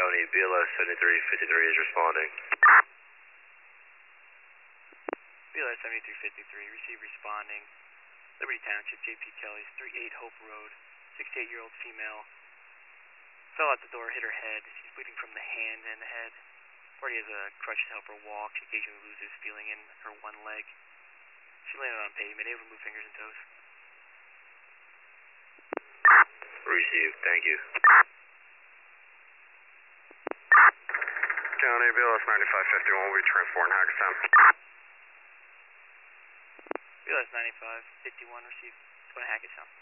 County, BLS 7353 is responding. BLS 7353, receive responding. Liberty Township, JP Kelly's 38 Hope Road, 68-year-old female. Fell out the door, hit her head. She's bleeding from the hand and the head. Party has a crutch to help her walk. She occasionally loses feeling in her one leg. She landed on pavement, able to move fingers and toes. Received, thank you. County, BLS 9551 will be transporting Hackettstown. BLS 9551, received. It's going to Hackettstown.